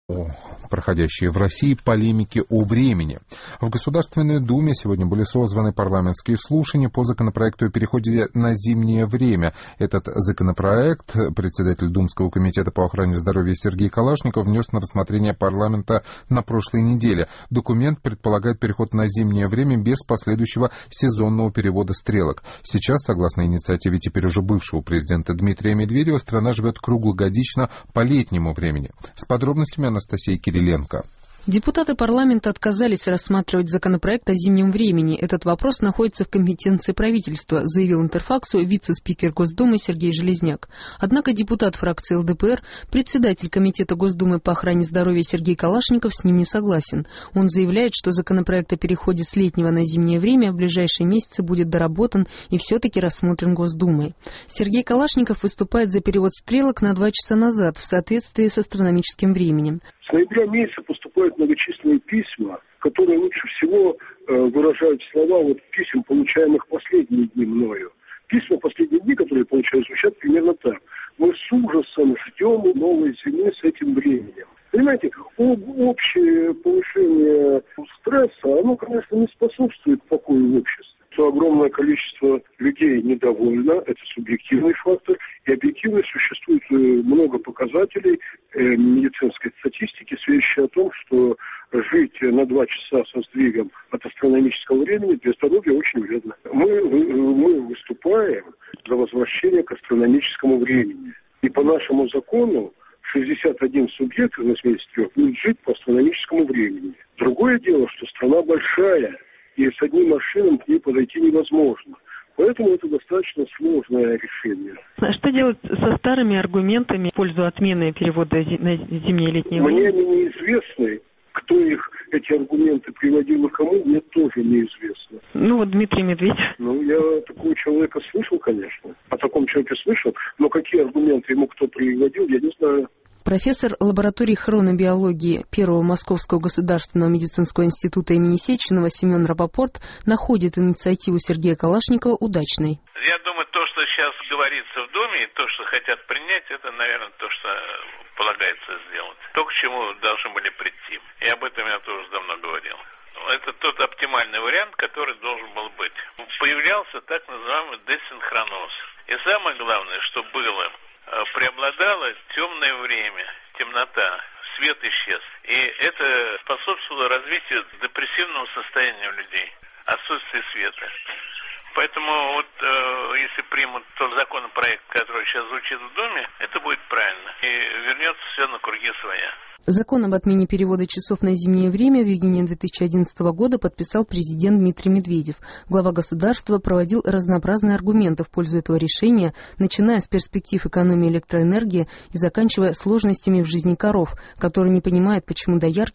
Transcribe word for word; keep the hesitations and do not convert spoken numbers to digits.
проходящие в России полемики о времени. В Государственной Думе сегодня были созваны парламентские слушания по законопроекту о переходе на зимнее время. Этот законопроект председатель Думского комитета по охране здоровья Сергей Калашников внес на рассмотрение парламента на прошлой неделе. Документ предполагает переход на зимнее время без последующего сезонного перевода стрелок. Сейчас, согласно инициативе теперь уже бывшего президента Дмитрия Медведева, страна живет круглогодично по летнему времени. С подробностями Анастасия Кириленко. Депутаты парламента отказались рассматривать законопроект о зимнем времени. Этот вопрос находится в компетенции правительства, заявил Интерфаксу вице-спикер Госдумы Сергей Железняк. Однако депутат фракции эл дэ пэ эр, председатель Комитета Госдумы по охране здоровья Сергей Калашников с ним не согласен. Он заявляет, что законопроект о переходе с летнего на зимнее время в ближайшие месяцы будет доработан и все-таки рассмотрен Госдумой. Сергей Калашников выступает за перевод стрелок на два часа назад в соответствии с астрономическим временем. С ноября месяца поступают многочисленные письма, которые лучше всего э, выражают слова вот писем, получаемых последние дни мною. Письма последние дни, которые я получаю, звучат примерно так. Мы с ужасом ждем новой зимы с этим временем. Понимаете, общее повышение стресса, оно, конечно, не способствует покою в обществе. Что огромное количество людей недовольно, это субъективный фактор, и объективно существует много показателей э, медицинской статистики, свидетельствующих о том, что жить на два часа со сдвигом от астрономического времени для здоровья очень вредно. Мы, мы выступаем за возвращение к астрономическому времени. И по нашему закону шестьдесят один субъект из восьмидесяти трёх будет жить по астрономическому времени. Другое дело, что страна большая, и с одним машином к ней подойти невозможно. Поэтому это достаточно сложное решение. А что делать со старыми аргументами в пользу отмены перевода на зимнее и летнее время? Мне они неизвестны. Кто их, эти аргументы приводил и кому, мне тоже неизвестно. Ну вот Дмитрий Медведев. Ну, я такого человека слышал, конечно. О таком человеке слышал. Но какие аргументы ему кто приводил, я не знаю. Профессор лаборатории хронобиологии Первого Московского государственного медицинского института имени Сеченова Семен Рапопорт находит инициативу Сергея Калашникова удачной. Я думаю, то, что сейчас говорится в Думе, и то, что хотят принять, это, наверное, то, что полагается сделать. То, к чему должны были прийти. И об этом я тоже давно говорил. Это тот оптимальный вариант, который должен был быть. Появлялся так называемый десинхроноз. И самое главное, что было, преобладало темное время, темнота, свет исчез. И это способствовало развитию депрессивного состояния у людей, отсутствие света. Поэтому вот э, если примут тот законопроект, который сейчас звучит в Думе, это будет правильно. И вернется все на круги своя. Закон об отмене перевода часов на зимнее время в июне две тысячи одиннадцатого года подписал президент Дмитрий Медведев. Глава государства проводил разнообразные аргументы в пользу этого решения, начиная с перспектив экономии электроэнергии и заканчивая сложностями в жизни коров, которые не понимают, почему доярки